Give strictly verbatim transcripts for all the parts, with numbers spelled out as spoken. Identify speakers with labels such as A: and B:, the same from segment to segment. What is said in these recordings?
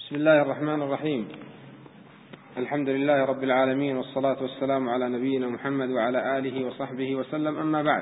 A: بسم الله الرحمن الرحيم. الحمد لله رب العالمين، والصلاة والسلام على نبينا محمد وعلى آله وصحبه وسلم. أما بعد،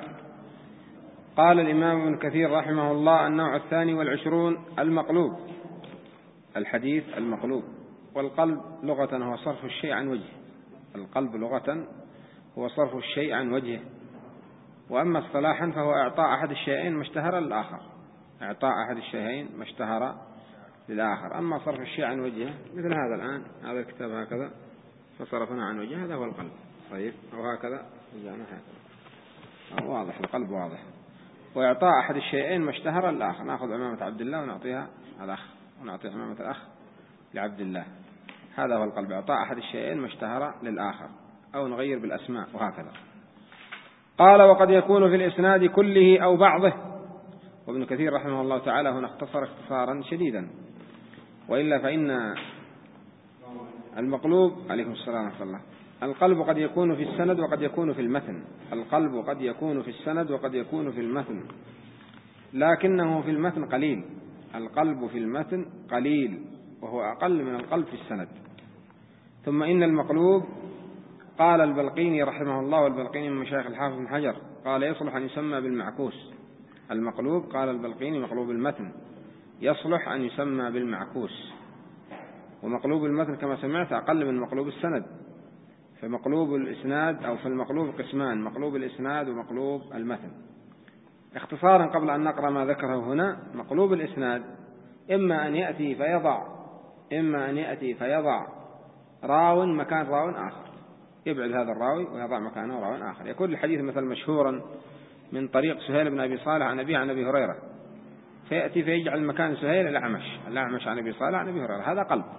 A: قال الإمام ابن كثير رحمه الله: النوع الثاني والعشرون المقلوب. الحديث المقلوب. والقلب لغة هو صرف الشيء عن وجهه. القلب لغة هو صرف الشيء عن وجهه، وأما اصطلاحا فهو إعطاء أحد الشيئين ما اشتهر للآخر. إعطاء أحد الشيئين ما اشتهر للآخر. أما صرف الشيء عن وجهه مثل هذا الآن، هذا الكتاب هكذا فصرفنا عن وجهه، هذا هو القلب. طيب، أو هكذا رجعنا هكذا. واضح، القلب واضح. وإعطاء أحد الشيئين ما اشتهر للآخر. نأخذ عمامة عبد الله ونعطيها الأخ، ونعطي عمامة الأخ لعبد الله. هذا هو القلب، إعطاء أحد الشيئين ما اشتهر للآخر، أو نغير بالأسماء وهكذا. قال: وقد يكون في الإسناد كله أو بعضه. وابن كثير رحمه الله تعالى هنا اختصر اختصارا شديدا، وإلا فإن المقلوب، عليكم السلام ورحمة الله، القلب قد يكون في السند وقد يكون في المتن. القلب قد يكون في السند وقد يكون في المتن، لكنه في المتن قليل. القلب في المتن قليل، وهو أقل من القلب في السند. ثم إن المقلوب، قال البلقيني رحمه الله، والبلقيني من مشايخ الحافظ بن حجر، قال: يصلح أن يسمى بالمعكوس. المقلوب، قال البلقيني، مقلوب المتن يصلح أن يسمى بالمعكوس. ومقلوب المتن كما سمعت أقل من مقلوب السند. فمقلوب الإسناد أو في المقلوب قسمان: مقلوب الإسناد ومقلوب المتن. اختصارا قبل أن نقرأ ما ذكره هنا: مقلوب الإسناد إما أن يأتي فيضع إما أن يأتي فيضع راو مكان راو آخر، يبعد هذا الراوي ويضع مكانه راو آخر. يكون الحديث مثلا مشهورا من طريق سهيل بن أبي صالح عن أبيه عن أبي هريرة، فيأتي فيجعل مكان سهيل الأعمش الأعمش عن أبي صالح عن أبي هريرة، هذا قلب.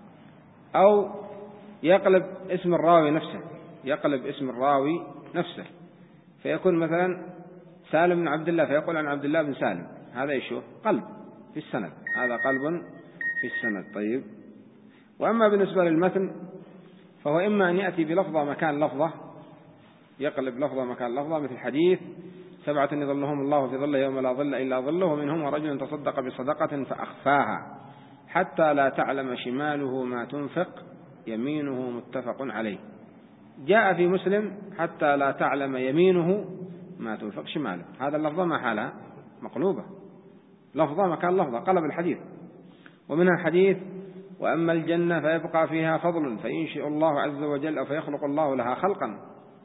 A: أو يقلب اسم الراوي نفسه، يقلب اسم الراوي نفسه، فيكون مثلا سالم بن عبد الله فيقول عن عبد الله بن سالم، هذا يشوف قلب في السند، هذا قلب في السند. طيب. وأما بالنسبة للمتن فهو إما أن يأتي بلفظة مكان لفظة، يقلب لفظة مكان لفظة، مثل حديث: سبعة يظلهم الله في ظله يوم لا ظل إلا ظله، ومنهم رجل تصدق بصدقة فأخفاها حتى لا تعلم شماله ما تنفق يمينه، متفق عليه. جاء في مسلم: حتى لا تعلم يمينه ما تنفق شماله. هذا اللفظة ما حالها مقلوبة، لفظة مكان لفظة، قلب الحديث. ومنها حديث: وأما الجنة فيبقى فيها فضل فينشئ الله عز وجل أو فيخلق الله لها خلقا،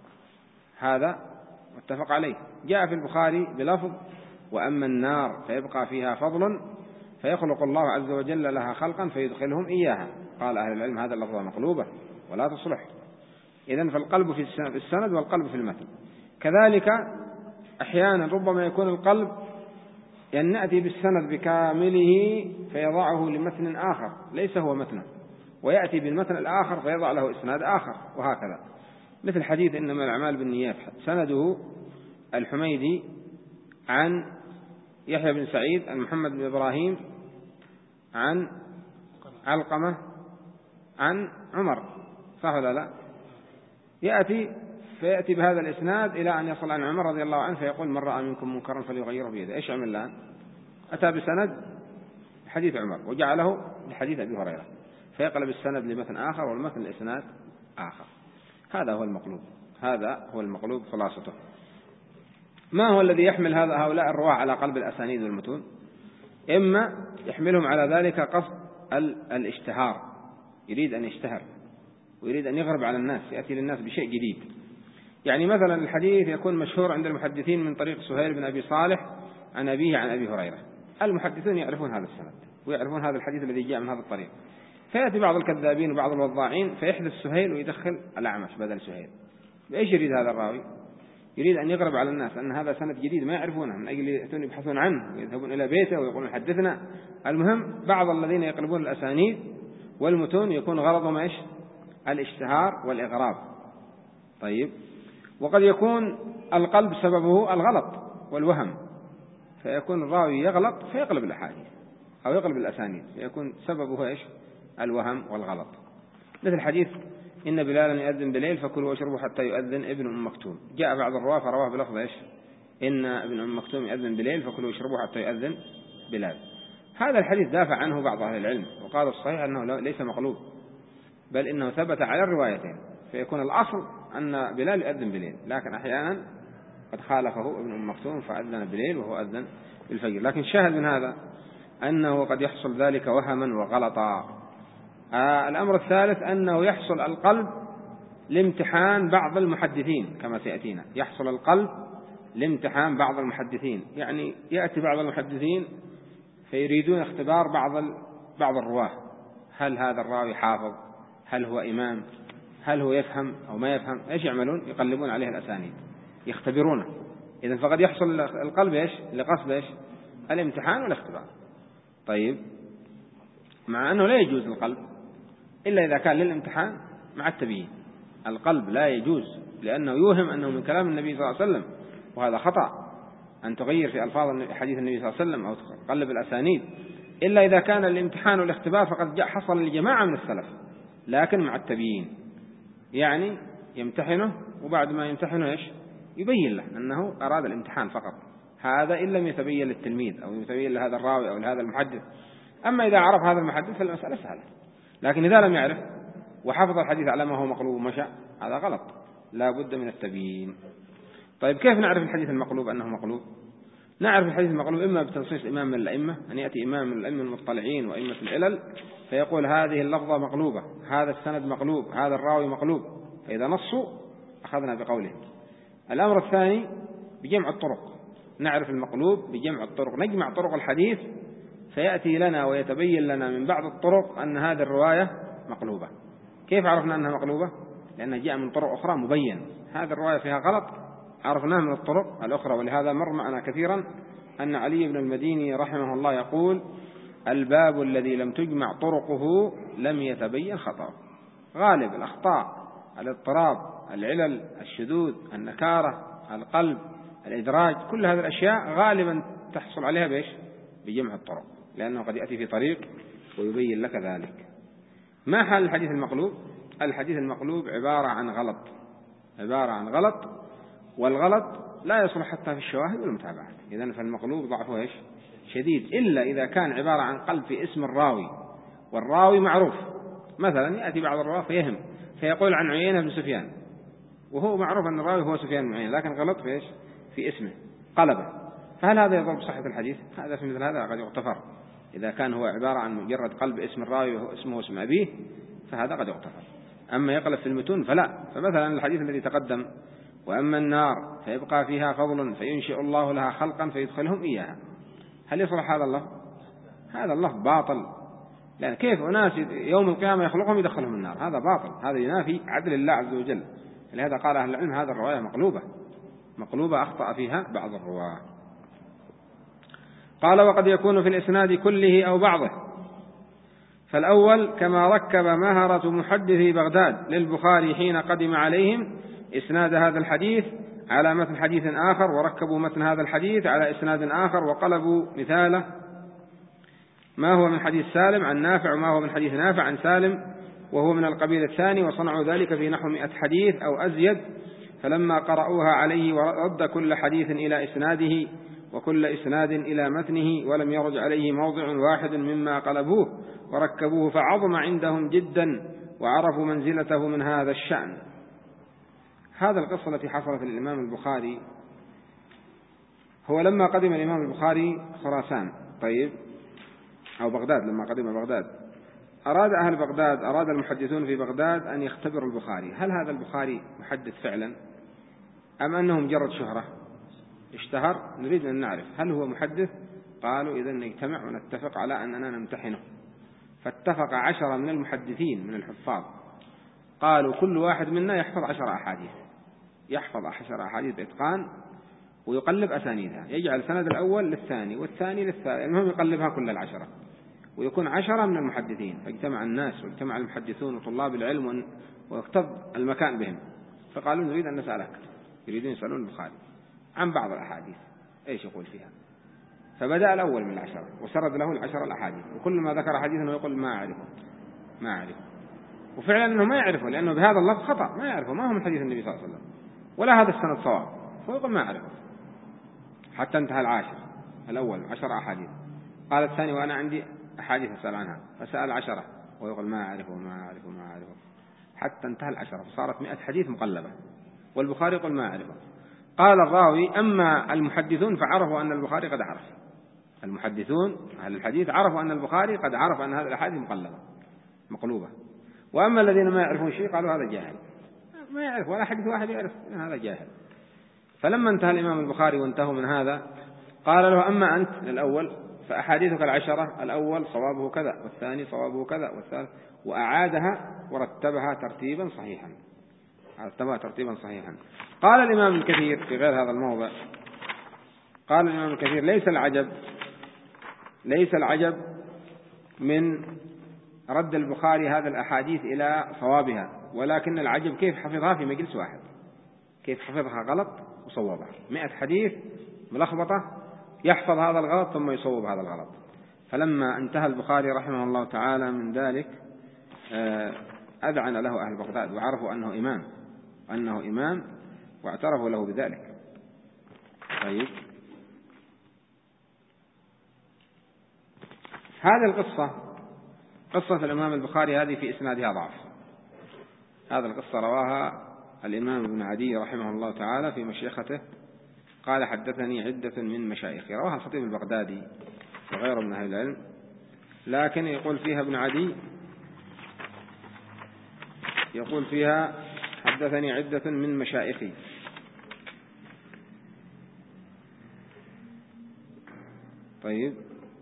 A: هذا متفق عليه. جاء في البخاري بلفظ: وأما النار فيبقى فيها فضل فيخلق الله عز وجل لها خلقا فيدخلهم إياها. قال أهل العلم: هذا اللفظة مقلوبة ولا تصلح. إذن فالقلب في السند والقلب في المتن. كذلك أحيانا ربما يكون القلب أن نأتي بالسند بكامله فيضعه لمتن آخر ليس هو متنه، ويأتي بالمتن الآخر فيضع له إسناد آخر، وهكذا. مثل حديث إنما الأعمال بالنيات، سنده الحميدي عن يحيى بن سعيد عن محمد بن إبراهيم عن علقمة عن عمر، صح ولا لا؟ يأتي فيأتي بهذا الإسناد إلى أن يصل عن عمر رضي الله عنه فيقول: من رأى منكم منكرا فليغيره بيده. إيش عمل الآن؟ أتى بسند حديث عمر وجعله لحديث أبي هريرة، فيقلب السند لمتن آخر والمتن لإسناد آخر. هذا هو المقلوب، هذا هو المقلوب خلاصته. ما هو الذي يحمل هذا هؤلاء الرواة على قلب الأسانيد والمتون؟ إما يحملهم على ذلك قصد الاشتهار، يريد أن يشتهر ويريد أن يغرب على الناس، يأتي للناس بشيء جديد. يعني مثلا الحديث يكون مشهور عند المحدثين من طريق سهيل بن أبي صالح عن أبيه عن أبي هريرة، المحدثون يعرفون هذا السند ويعرفون هذا الحديث الذي جاء من هذا الطريق، فيأتي بعض الكذابين وبعض الوضاعين فيحذف سهيل ويدخل الأعمش بدل سهيل. بإيش يريد هذا الراوي؟ يريد أن يغرب على الناس أن هذا سند جديد ما يعرفونه، من أجل يأتون يبحثون عنه ويذهبون إلى بيته ويقولون حدثنا. المهم بعض الذين يقلبون الأسانيد والمتون يكون غرضهم إيش؟ الاشتهار والإغراب. طيب. وقد يكون القلب سببه الغلط والوهم، فيكون الراوي يغلط فيقلب الأحاديث أو يقلب الأسانيد، فيكون سببه إيش؟ الوهم والغلط. مثل حديث: إن بلالا يؤذن بليل فكلوا واشربوا حتى يؤذن ابن أم مكتوم. جاء بعض الرواه فرواه بلفظ إيش؟ إن ابن أم مكتوم يؤذن بليل فكلوا واشربوا حتى يؤذن بلال. هذا الحديث دافع عنه بعض أهل العلم وقال الصحيح أنه ليس مقلوب، بل إنه ثبت على الروايتين، فيكون الأصل أن بلال يؤذن بليل، لكن أحيانا قد خالفه ابن أم مكتوم فأذن بليل وهو أذن بالفجر. لكن الشاهد من هذا أنه قد يحصل ذلك وهما وغلطا. آه الأمر الثالث أنه يحصل القلب لامتحان بعض المحدثين كما سيأتينا، يحصل القلب لامتحان بعض المحدثين، يعني يأتي بعض المحدثين فيريدون اختبار بعض بعض الرواه، هل هذا الراوي حافظ، هل هو إمام، هل هو يفهم أو ما يفهم، إيش يعملون؟ يقلبون عليه الأسانيد يختبرونه. إذن فقد يحصل القلب إيش لقصد إيش الامتحان والاختبار. طيب، مع أنه لا يجوز القلب إلا إذا كان للامتحان مع التبيين. القلب لا يجوز لأنه يوهم أنه من كلام النبي صلى الله عليه وسلم، وهذا خطأ أن تغير في ألفاظ حديث النبي صلى الله عليه وسلم أو تقلب الأسانيد، إلا إذا كان الامتحان والاختبار فقد جاء حصل لجماعة من السلف لكن مع التبيين، يعني يمتحنه وبعد ما يمتحنه إيش يبين له أنه أراد الامتحان فقط، هذا إن لم يتبين للتلميذ أو يتبين لهذا الراوي أو لهذا المحدث. أما إذا عرف هذا المحدث فالمسألة سهلة، لكن إذا لم يعرف وحفظ الحديث على ما هو مقلوب ومشى هذا غلط، لا بد من التبيين. طيب، كيف نعرف الحديث المقلوب أنه مقلوب؟ نعرف الحديث المقلوب إما بتنصيص إمام من الأئمة، أن يأتي إمام من الأئمة المطلعين وأئمة العلل فيقول هذه اللفظة مقلوبة، هذا السند مقلوب، هذا الراوي مقلوب، فإذا نصوا أخذنا بقولهم. الأمر الثاني بجمع الطرق، نعرف المقلوب بجمع الطرق، نجمع طرق الحديث فيأتي لنا ويتبين لنا من بعض الطرق أن هذه الرواية مقلوبة. كيف عرفنا أنها مقلوبة؟ لأنها جاء من طرق أخرى مبين هذه الرواية فيها غلط، عرفناه من الطرق الأخرى. ولهذا مر معنا كثيرا أن علي بن المديني رحمه الله يقول الباب الذي لم تجمع طرقه لم يتبين خطأ. غالب الأخطاء الاضطراب، العلل، الشذوذ، النكارة، القلب، الإدراج، كل هذه الأشياء غالبا تحصل عليها بإيش؟ بجمع الطرق، لأنه قد يأتي في طريق ويبين لك ذلك. ما حال الحديث المقلوب؟ الحديث المقلوب عبارة عن غلط، عبارة عن غلط، والغلط لا يصلح حتى في الشواهد والمتابعات. إذن فالمقلوب ضعفه إيش؟ شديد، إلا إذا كان عبارة عن قلب في اسم الراوي والراوي معروف. مثلا يأتي بعض الرواة فيهم فيقول عن عيينة بن سفيان وهو معروف أن الراوي هو سفيان بن عيينة، لكن غلط في إيش؟ في اسمه قلبه، فهل هذا يضر بصحة الحديث؟ هذا في مثل هذا قد يغتفر. إذا كان هو عبارة عن مجرد قلب اسم الراوي وهو اسمه اسم أبيه فهذا قد يغتفر. أما يقلب في المتون فلا. فمثلا الحديث الذي تقدم وأما النار فيبقى فيها فضل فينشئ الله لها خلقا فيدخلهم إياها، هل يصلح هذا الله؟ هذا الله باطل، لأن كيف أناس يوم القيامة يخلقهم يدخلهم النار؟ هذا باطل، هذا ينافي عدل الله عز وجل. لهذا قال أهل العلم هذا الرواية مقلوبة، مقلوبة أخطأ فيها بعض الرواة. قال وقد يكون في الإسناد كله أو بعضه. فالأول كما ركب مهرة محدثي بغداد للبخاري حين قدم عليهم إسناد هذا الحديث على متن حديث آخر، وركبوا متن هذا الحديث على إسناد آخر وقلبوا مثاله ما هو من حديث سالم عن نافع وما هو من حديث نافع عن سالم وهو من القبيل الثاني، وصنعوا ذلك في نحو مئة حديث أو أزيد. فلما قرأوها عليه ورد كل حديث إلى إسناده وكل إسناد إلى متنه ولم يرج عليه موضع واحد مما قلبوه وركبوه فعظم عندهم جدا وعرفوا منزلته من هذا الشأن. هذا القصة التي حصلت للإمام البخاري هو لما قدم الإمام البخاري خراسان، طيب أو بغداد، لما قدم بغداد أراد أهل بغداد، أراد المحدثون في بغداد أن يختبروا البخاري، هل هذا البخاري محدث فعلا أم أنه مجرد شهرة اشتهر؟ نريد أن نعرف هل هو محدث. قالوا إذن نجتمع ونتفق على أننا نمتحنه. فاتفق عشرة من المحدثين من الحفاظ، قالوا كل واحد منا يحفظ عشر أحاديث، يحفظ عشر أحاديث بإتقان ويقلب أسانيدها، يجعل سند الأول للثاني والثاني للثالث، المهم يقلبها كل العشرة، ويكون عشرة من المحدثين. فاجتمع الناس واجتمع المحدثون وطلاب العلم واختض المكان بهم، فقالوا نريد أن نسألك، يريدون يسألون البخاري عن بعض الأحاديث إيش يقول فيها. فبدأ الأول من العشرة وسرد له العشرة الأحاديث، وكل ما ذكر حديثا يقول ما أعرفه ما أعرفه، وفعلا أنه ما يعرفه لأنه بهذا اللفظ خطأ، ما يعرفه، ما هو من حديث النبي صلى الله عليه وسلم ولا هذا السند صواب، فيقول ما أعرفه. حتى انتهى العاشر الأول عشر أحاديث، قال الثاني وأنا عندي أحاديث أسأل عنها، فسأل عشرة ويقول ما أعرفه ما أعرفه ما أعرفه حتى انتهى العشرة فصارت مئة حديث مقلبة، والبخاري يقول ما أعرفه. قال الراوي أما المحدثون فعرفوا أن البخاري قد عرف، المحدثون أهل الحديث عرفوا أن البخاري قد عرف أن هذه الأحاديث مقلبة مقلوبة، وأما الذين ما يعرفون شيء قالوا هذا جاهل، ما يعرف ولا حديث واحد يعرف هذا جاهل. فلما انتهى الإمام البخاري وانتهوا من هذا قال له أما أنت الأول فأحاديثك العشرة الأول صوابه كذا والثاني صوابه كذا والثالث، وأعادها ورتبها ترتيبا صحيحا، رتبها ترتيبا صحيحا. قال الإمام الكثير في غير هذا الموضع، قال الإمام الكثير ليس العجب ليس العجب من رد البخاري هذا الأحاديث إلى صوابها، ولكن العجب كيف حفظها في مجلس واحد، كيف حفظها غلط وصوبها. مئة حديث ملخبطة يحفظ هذا الغلط ثم يصوب هذا الغلط. فلما انتهى البخاري رحمه الله تعالى من ذلك أذعن له أهل بغداد وعرفوا أنه إمام أنه إمام واعترفوا له بذلك. طيب هذه القصة قصة الإمام البخاري هذه في إسنادها ضعف. هذه القصة رواها الإمام ابن عدي رحمه الله تعالى في مشيخته، قال حدثني عدة من مشايخي، رواها الخطيب البغدادي وغيره من أهل العلم، لكن يقول فيها ابن عدي يقول فيها حدثني عدة من مشايخي. طيب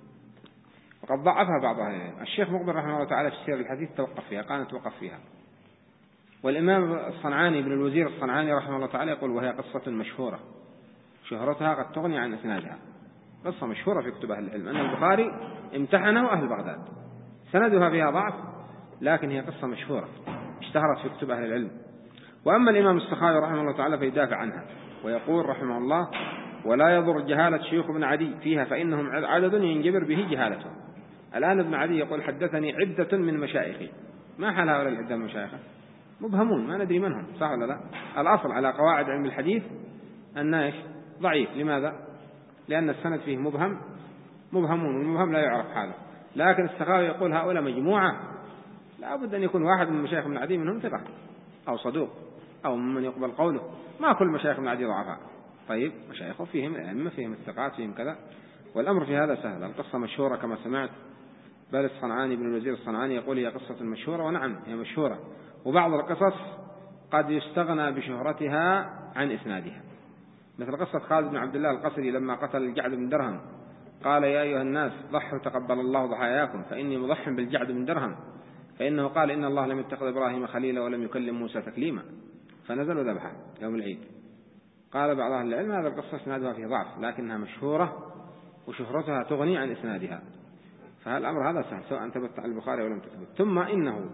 A: وقد ضعفها بعض أهل العلم. الشيخ مقبل رحمه الله تعالى في سير الحديث توقف فيها، قال توقف فيها. والإمام الصنعاني بن الوزير الصنعاني رحمه الله تعالى يقول وهي قصة مشهورة شهرتها قد تغني عن إسنادها، قصة مشهورة في كتب أهل العلم أن البخاري امتحنه أهل بغداد، سندها فيها ضعف لكن هي قصة مشهورة اشتهرت في كتب أهل العلم. وأما الإمام السخاوي رحمه الله تعالى فيدافع عنها ويقول رحمه الله ولا يضر جهالة شيوخ ابن عدي فيها فإنهم عدد ينجبر به جهالتهم. الآن ابن عدي يقول حدثني عدة من مشايخي، ما حال هؤلاء العدة من مشايخه؟ مبهمون ما ندري منهم، صح ولا لا؟ الأصل على قواعد علم الحديث الناش ضعيف. لماذا؟ لأن السند فيه مبهم مبهمون والمبهم لا يعرف حاله. لكن السخاوي يقول هؤلاء مجموعة لا بد أن يكون واحد من مشايخ ابن عدي منهم ثقة أو صدوق أو ممن يقبل قوله، ما كل مشايخ ابن عدي ضعفاء. طيب مشايخه فيهم الأئمة فيهم الثقات فيهم كذا، والأمر في هذا سهل. القصة مشهورة كما سمعت، بل الصنعاني بن الوزير الصنعاني يقول هي قصة مشهورة، ونعم هي مشهورة، وبعض القصص قد يستغنى بشهرتها عن إسنادها، مثل قصة خالد بن عبد الله القسري لما قتل الجعد بن درهم قال يا أيها الناس ضحوا تقبل الله ضحاياكم فإني مضح بالجعد بن درهم، فإنه قال إن الله لم يتخذ إبراهيم خليلا ولم يكلم موسى تكليما، فنزل وذبحه يوم العيد. قال بعض أهل العلم هذا القصة إسنادها فيه ضعف لكنها مشهورة وشهرتها تغني عن إسنادها، فالأمر هذا سهل سواء ثبت عن البخاري أو لم تثبت. ثم إنه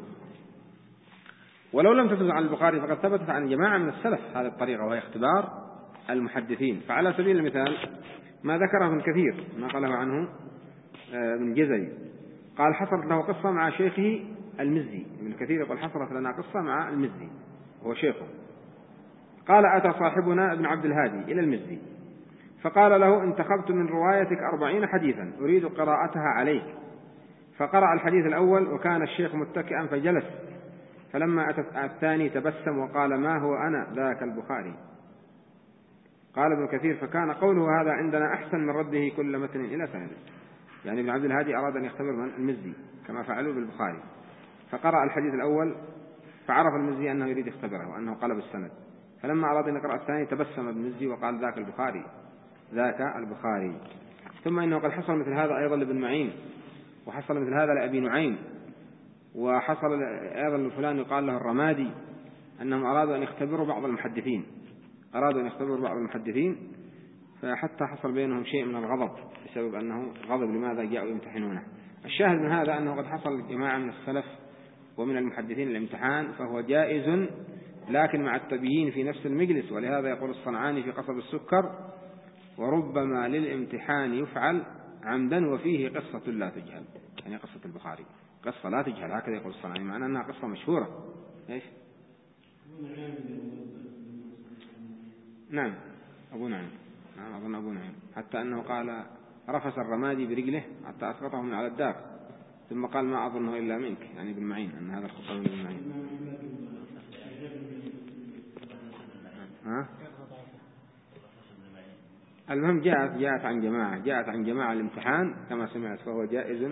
A: ولو لم تثبت عن البخاري فقد ثبتت عن جماعة من السلف هذه الطريقة وهي اختبار المحدثين. فعلى سبيل المثال ما ذكره ابن كثير نقله عنه ابن جزري قال حصلت له قصة مع شيخه المزي. ابن كثير يقول حصلت لنا قصة مع المزي هو شيخه. قال أتى صاحبنا ابن عبد الهادي إلى المزي فقال له انتخبت من روايتك أربعين حديثا أريد قراءتها عليك. فقرأ الحديث الأول وكان الشيخ متكئا فجلس، فلما أتى الثاني تبسم وقال ما هو أنا ذاك البخاري. قال ابن كثير فكان قوله هذا عندنا أحسن من رده كل متن إلى سنده. يعني ابن عبد الهادي أراد أن يختبر من المزي كما فعلوا بالبخاري، فقرأ الحديث الأول فعرف المزي أنه يريد يختبره وأنه قلب السند، فلما أراد أن يقرأ الثاني تبسم ابن المزي وقال ذاك البخاري ذاك البخاري. ثم إنه قد حصل مثل هذا أيضا لابن معين، وحصل مثل هذا لأبي نعيم، وحصل أيضا لفلان يقال له الرمادي أنهم أرادوا أن يختبروا بعض المحدثين أرادوا أن يختبروا بعض المحدثين فحتى حصل بينهم شيء من الغضب بسبب أنه غضب لماذا جاءوا يمتحنونه. الشاهد من هذا أنه قد حصل جماعة من السلف ومن المحدثين الامتحان فهو جائز لكن مع التبيين في نفس المجلس. ولهذا يقول الصنعاني في قصب السكر وربما للامتحان يفعل عمدا وفيه قصة لا تجهل، يعني قصة البخاري قصة لا تجهل هكذا يقول الصنعاني، معنى أنها قصة مشهورة. إيش؟ نعم أبو نعيم، نعم أظن أبو نعيم، حتى أنه قال رفس الرمادي برجله حتى أسقطه من على الدار، ثم قال ما أظنه إلا منك، يعني ابن معين، أن هذا الخطأ من ابن معين. ها؟ المهم جاءت جاءت عن جماعة جاءت عن جماعة الامتحان كما سمعت، فهو جائز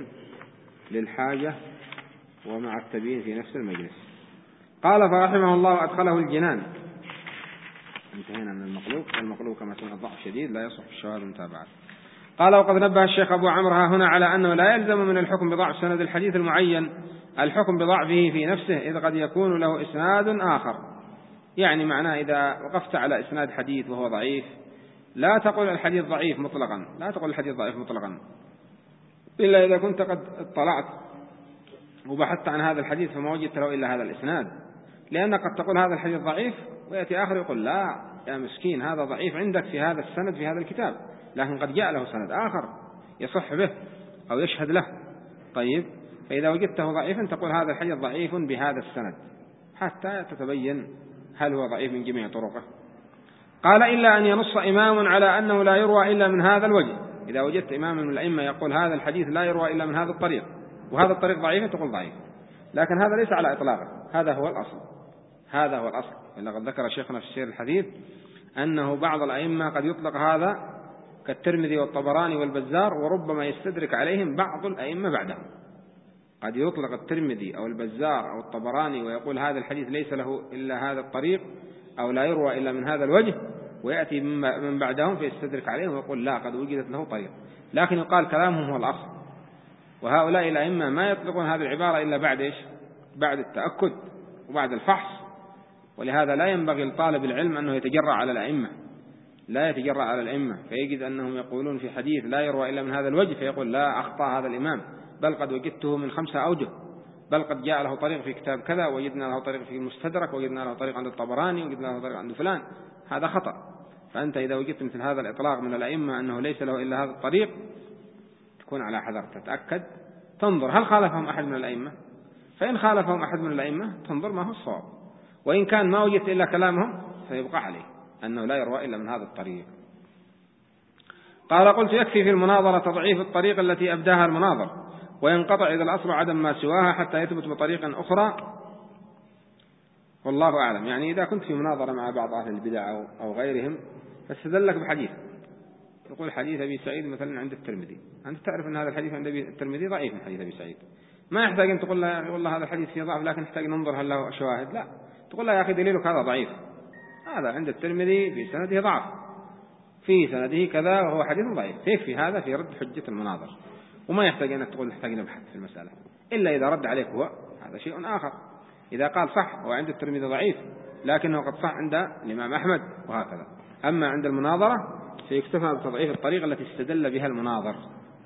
A: للحاجة ومع التبيين في نفس المجلس. قال فرحمه الله أدخله الجنان. انتهينا من المقلوب. المقلوب كما سمعت ضعف شديد لا يصح الشواهد المتابعات. قال وقد نبه الشيخ أبو عمرو هنا على أنه لا يلزم من الحكم بضعف سند الحديث المعين الحكم بضعفه في نفسه، إذ قد يكون له إسناد آخر. يعني معناه إذا وقفت على إسناد حديث وهو ضعيف لا تقول الحديث ضعيف مطلقا، لا تقول الحديث ضعيف مطلقا إلا إذا كنت قد اطلعت وبحثت عن هذا الحديث فما وجدت له إلا هذا الإسناد، لأن قد تقول هذا الحديث ضعيف ويأتي آخر يقول لا يا مسكين هذا ضعيف عندك في هذا السند في هذا الكتاب، لكن قد جاء له سند آخر يصح به أو يشهد له. طيب، فإذا وجدته ضعيفا تقول هذا الحديث ضعيف بهذا السند حتى تتبين هل هو ضعيف من جميع طرقه. قال إلا أن ينص إمام على أنه لا يروى إلا من هذا الوجه. إذا وجدت إمام من الأئمة يقول هذا الحديث لا يروى إلا من هذا الطريق وهذا الطريق ضعيف تقول ضعيف، لكن هذا ليس على إطلاقه، هذا هو الأصل هذا هو الأصل. لقد ذكر شيخنا في السير الحديث أنه بعض الأئمة قد يطلق هذا كالترمذي والطبراني والبزار، وربما يستدرك عليهم بعض الأئمة بعدهم. قد يطلق الترمذي أو البزار أو الطبراني ويقول هذا الحديث ليس له إلا هذا الطريق أو لا يروى إلا من هذا الوجه، ويأتي من بعدهم فيستدرك عليهم ويقول لا قد وجدت له طريق، لكن يقال كلامهم هو الأصل. وهؤلاء الأئمة ما يطلقون هذه العبارة إلا بعد إيش؟ بعد التأكد وبعد الفحص. ولهذا لا ينبغي لطالب العلم أنه يتجرأ على الأئمة، لا يتجرأ على الأئمة فيجد أنهم يقولون في حديث لا يروى إلا من هذا الوجه فيقول لا أخطأ هذا الإمام، بل قد وجدته من خمسة أوجه، بل قد جاء له طريق في كتاب كذا، وجدنا له طريق في المستدرك، وجدنا له طريق عند الطبراني، وجدنا له طريق عند فلان. هذا خطأ. فأنت إذا وجدت مثل هذا الإطلاق من الأئمة أنه ليس له إلا هذا الطريق تكون على حذر، تتأكد، تنظر هل خالفهم أحد من الأئمة، فإن خالفهم أحد من الأئمة تنظر ما هو الصواب، وإن كان ما وجدت إلا كلامهم فيبقى عليه أنه لا يروى إلا من هذا الطريق. قال قلت يكفي في المناظرة تضعيف الطريق التي أبداها المناظر، وينقطع إذا الأصل عدم ما سواها حتى يثبت بطريق أخرى، والله أعلم. يعني إذا كنت في مناظرة مع بعض أهل البدع أو غيرهم فاستدلك بحديث، يقول حديث أبي سعيد مثلا عند الترمذي، أنت تعرف أن هذا الحديث عند الترمذي ضعيف من حديث أبي سعيد، ما يحتاج أن تقول له والله هذا الحديث فيه ضعف لكن نحتاج ننظر هل له شواهد، لا، تقول له يا أخي دليلك هذا ضعيف، هذا عند الترمذي في سنده ضعف، في سنده كذا وهو حديث ضعيف، يكفي هذا في رد حجة المناظر، وما يحتاج أنك تقول نحتاج نبحث في المسألة إلا إذا رد عليك هو، هذا شيء آخر. إذا قال صح هو عند الترمذي ضعيف لكنه قد صح عند الإمام أحمد وهكذا. أما عند المناظرة سيكتفى بتضعيف الطريقة التي استدل بها المناظر.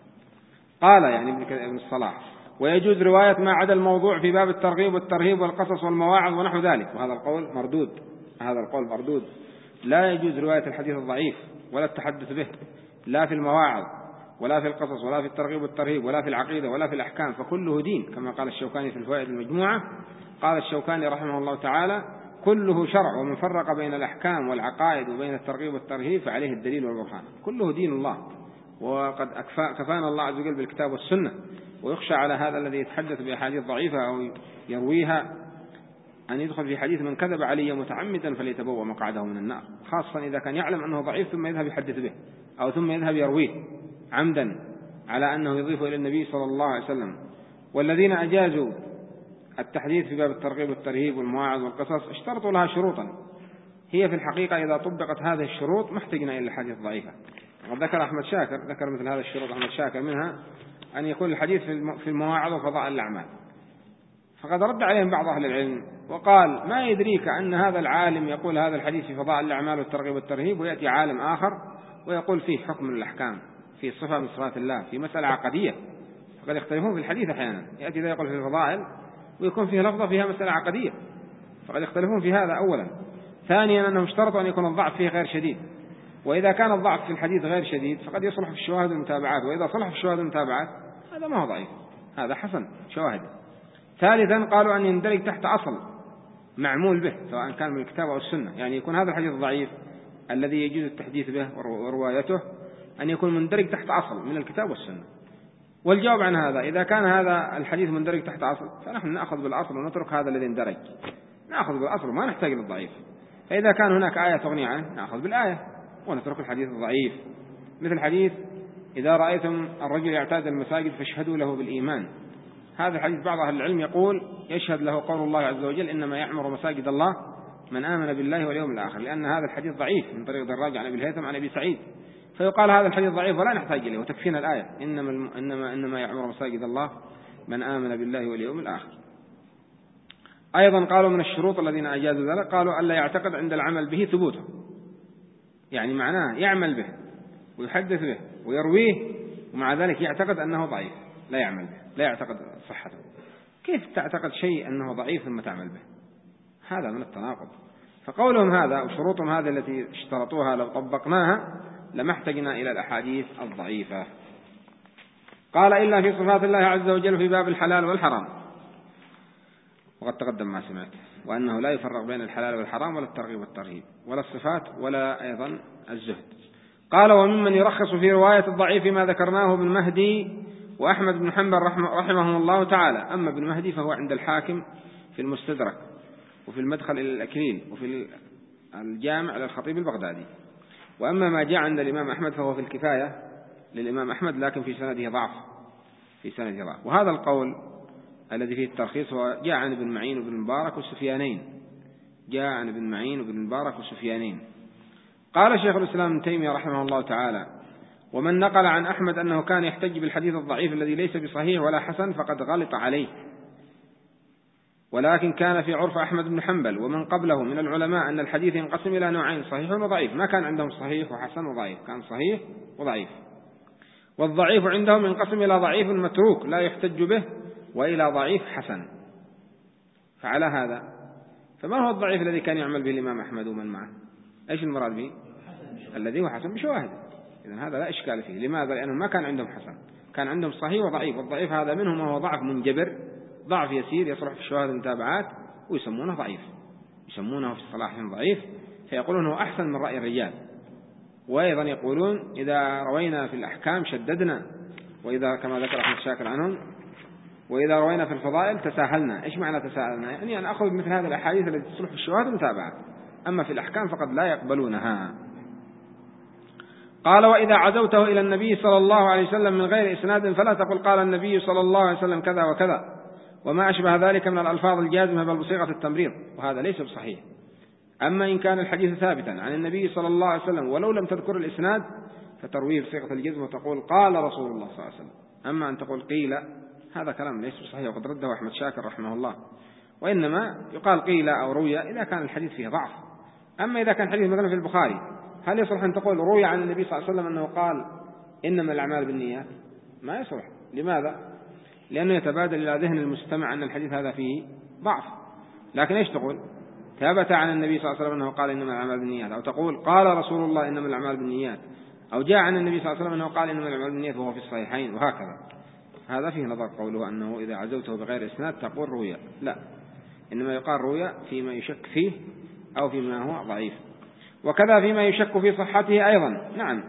A: قال يعني ابن الصلاح ويجوز رواية ما عدا الموضوع في باب الترغيب والترهيب والقصص والمواعظ ونحو ذلك، وهذا القول مردود، هذا القول مردود. لا يجوز رواية الحديث الضعيف ولا التحدث به، لا في المواعظ ولا في القصص ولا في الترغيب والترهيب ولا في العقيدة ولا في الأحكام، فكله دين كما قال الشوكاني في الفوائد المجموعة. قال الشوكاني رحمه الله تعالى كله شرع، ومن فرق بين الأحكام والعقائد وبين الترغيب والترهيب فعليه الدليل والبرهان، كله دين الله. وقد كفانا الله عز وجل بالكتاب والسنة، ويخشى على هذا الذي يتحدث بأحاديث ضعيفة أو يرويها أن يدخل في حديث من كذب علي متعمدا فليتبوأ مقعده من النار، خاصة إذا كان يعلم أنه ضعيف ثم يذهب يحدث به أو ثم يذهب يرويه عمدا على أنه يضيف إلى النبي صلى الله عليه وسلم. والذين أجازوا التحديث في باب الترغيب والترهيب والمواعظ والقصص اشترطوا لها شروطا، هي في الحقيقة إذا طبقت هذه الشروط ما احتجنا إلى الحديث ضعيفة. وقد ذكر أحمد شاكر ذكر مثل هذا الشروط أحمد شاكر، منها أن يكون الحديث في المواعظ وفضائل الأعمال، فقد رد عليهم بعض أهل العلم وقال ما يدريك أن هذا العالم يقول هذا الحديث في فضائل الأعمال والترغيب والترهيب، ويأتي عالم آخر ويقول فيه حكم من الأحكام، في صفة من صفات الله، في مسألة عقدية، فقد يختلفون في الحديث أحيانا، يأتي ذا يقول في الفضائل ويكون فيه لفظة فيها مسألة عقدية، فقد يختلفون في هذا أولا. ثانيا أنهم اشترطوا أن يكون الضعف فيه غير شديد، وإذا كان الضعف في الحديث غير شديد فقد يصلح في الشواهد والمتابعات، وإذا صلح في الشواهد والمتابعات هذا ما هو ضعيف، هذا حسن شواهد. ثالثا قالوا أن يندرج تحت أصل معمول به سواء كان من الكتاب أو السنة، يعني يكون هذا الحديث الضعيف الذي يجوز التحديث به وروايته أن يكون مندرج تحت أصل من الكتاب والسنة. والجواب عن هذا إذا كان هذا الحديث مندرج تحت أصل فنحن نأخذ بالأصل ونترك هذا الذي اندرج، نأخذ بالأصل وما نحتاج للضعيف. فإذا كان هناك آية تغني عنه نأخذ بالآية ونترك الحديث الضعيف، مثل حديث إذا رأيتم الرجل يعتاد المساجد فاشهدوا له بالإيمان. هذا الحديث بعض أهل العلم يقول يشهد له قول الله عز وجل إنما يعمر مساجد الله من آمن بالله واليوم الآخر، لأن هذا الحديث ضعيف من طريق دراج عن أبي الهيثم عن أبي سعيد، فيقال هذا الحديث ضعيف ولا نحتاج إليه وتكفينا الآية إنما إنما إنما يعمر مساجد الله من آمن بالله واليوم الآخر. أيضا قالوا من الشروط الذين أجازوا ذلك قالوا ألا يعتقد عند العمل به ثبوته، يعني معناه يعمل به ويحدث به ويرويه ومع ذلك يعتقد أنه ضعيف، لا يعمل به، لا يعتقد صحته. كيف تعتقد شيء أنه ضعيف ثم تعمل به؟ هذا من التناقض. فقولهم هذا وشروطهم هذه التي اشترطوها لو طبقناها لما احتجنا إلى الأحاديث الضعيفة. قال إلا في صفات الله عز وجل في باب الحلال والحرام، وقد تقدم ما سمعت، وأنه لا يفرق بين الحلال والحرام ولا الترغيب والترهيب ولا الصفات ولا أيضا الزهد. قال وممن يرخص في رواية الضعيف ما ذكرناه ابن مهدي وأحمد بن حنبل رحمهم الله تعالى. أما ابن مهدي فهو عند الحاكم في المستدرك وفي المدخل إلى الأكليل وفي الجامع للخطيب البغدادي. وأما ما جاء عند الإمام أحمد فهو في الكفاية للإمام أحمد لكن في سنده ضعف في سنده ضعف. وهذا القول الذي فيه الترخيص هو جاء عن ابن معين وابن مبارك والسفيانين، جاء عن ابن معين وابن مبارك والسفيانين. قال شيخ الإسلام ابن تيمية رحمه الله تعالى ومن نقل عن أحمد أنه كان يحتج بالحديث الضعيف الذي ليس بصحيح ولا حسن فقد غلط عليه، ولكن كان في عرف أحمد بن حنبل ومن قبله من العلماء أن الحديث ينقسم إلى نوعين صحيح وضعيف، ما كان عندهم صحيح وحسن وضعيف، كان صحيح وضعيف. والضعيف عندهم ينقسم إلى ضعيف متروك لا يحتج به وإلى ضعيف حسن. فعلى هذا فما هو الضعيف الذي كان يعمل به الإمام أحمد ومن معه؟ إيش المراد به؟ الذي هو حسن بشواهد. إذن هذا لا إشكال فيه. لماذا؟ لأنه ما كان عندهم حسن، كان عندهم صحيح وضعيف. والضعيف هذا منهم وهو ضعف منجبر، ضعف يسير يصلح في الشواهد المتابعات ويسمونه ضعيف، يسمونه في الصلاح ضعيف، فيقولون هو أحسن من رأي الرجال. وأيضا يقولون إذا روينا في الأحكام شددنا، وإذا كما ذكر أحمد شاكر عنهم وإذا روينا في الفضائل تساهلنا. إيش معنى تساهلنا؟ يعني أن أخذ مثل هذه الأحاديث التي تصلح في الشواهد المتابعات، أما في الأحكام فقد لا يقبلونها. قال وإذا عزوته إلى النبي صلى الله عليه وسلم من غير إسناد فلا تقل قال النبي صلى الله عليه وسلم كذا وكذا وما أشبه ذلك من الألفاظ الجازمة بل بصيغة التمريض، وهذا ليس بصحيح. أما إن كان الحديث ثابتا عن النبي صلى الله عليه وسلم ولو لم تذكر الإسناد فترويه بصيغة الجزم وتقول قال رسول الله صلى الله عليه وسلم. أما أن تقول قيل هذا كلام ليس بصحيح وقد رده أحمد شاكر رحمه الله. وإنما يقال قيل أو روي إذا كان الحديث فيه ضعف. أما إذا كان حديث مثلا في البخاري هل يصلح أن تقول روي عن النبي صلى الله عليه وسلم أنه قال إنما الأعمال بالنيات؟ ما يصلح. لماذا؟ لأنه يتبادل إلى ذهن المستمع أن الحديث هذا فيه ضعف. لكن إيش تقول؟ ثبت عن النبي صلى الله عليه وسلم أنه قال إنما الأعمال بالنيات، أو تقول قال رسول الله إنما الأعمال بالنيات، أو جاء عن النبي صلى الله عليه وسلم أنه قال إنما الأعمال بالنيات وهو في الصحيحين، وهكذا. هذا فيه نظر قوله أنه إذا عزوته بغير إسناد تقول روي، لا، إنما يقال روي فيما يشك فيه أو فيما هو ضعيف. وكذا فيما يشك في صحته أيضا، نعم،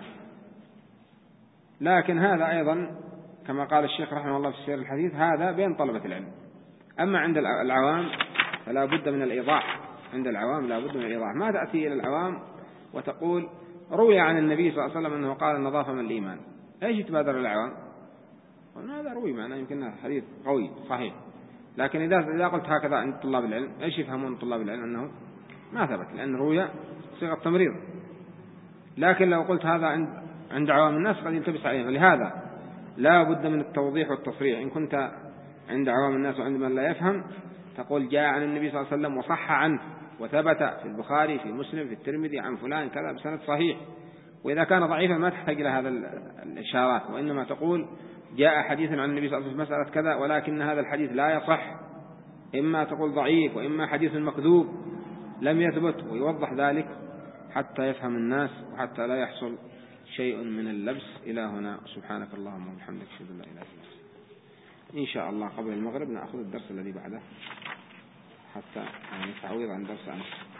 A: لكن هذا أيضا كما قال الشيخ رحمه الله في سير الحديث هذا بين طلبة العلم. أما عند العوام فلا بد من الإيضاح، عند العوام لا بد من الإيضاح. ما تأتي إلى العوام وتقول روي عن النبي صلى الله عليه وسلم أنه قال النظافة من الإيمان، إيش يتبادر العوام؟ هذا روي معناه يمكن حديث قوي صحيح، لكن إذا إذا قلت هكذا عند طلاب العلم إيش يفهمون طلاب العلم؟ أنه ما ثبت، لأن روي صيغة تمريض. لكن لو قلت هذا عند عند عوام الناس قد يلتبس عليهم. لهذا لا بد من التوضيح والتصريح. إن كنت عند عوام الناس وعند من لا يفهم تقول جاء عن النبي صلى الله عليه وسلم وصح عنه وثبت في البخاري في مسلم في الترمذي عن فلان كذا بسند صحيح. وإذا كان ضعيفا ما تحتاج إلى هذا الإشارات، وإنما تقول جاء حديث عن النبي صلى الله عليه وسلم في مسألة كذا ولكن هذا الحديث لا يصح، إما تقول ضعيف وإما حديث مكذوب لم يثبت، ويوضح ذلك حتى يفهم الناس وحتى لا يحصل شيء من اللبس. إلى هنا سبحانك اللهم وبحمدك أشهد أن لا إله إلا أنت. إن شاء الله قبل المغرب نأخذ الدرس الذي بعده حتى يعني تعويض عن درس أمس.